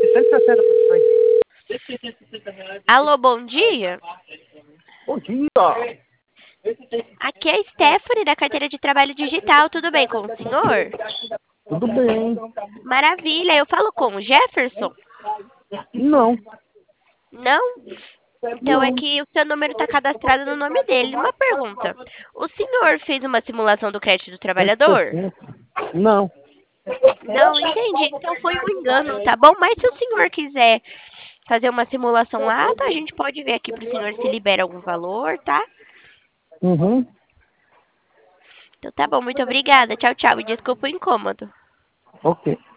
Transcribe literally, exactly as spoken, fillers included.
Alô, bom dia. Bom dia. Aqui é a Stephanie da carteira de trabalho digital. Tudo bem com o senhor? Tudo bem? Maravilha. Eu falo com o Jefferson? Não. Não? Então é Não. que o seu número está cadastrado no nome dele. Uma pergunta. O senhor fez uma simulação do crédito do trabalhador? Não. Não, entendi. Então foi um engano, tá bom? Mas se o senhor quiser fazer uma simulação lá, tá? A gente pode ver aqui pro senhor se libera algum valor, tá? Uhum. Então tá bom, muito obrigada. Tchau, tchau. E desculpa o incômodo. Ok.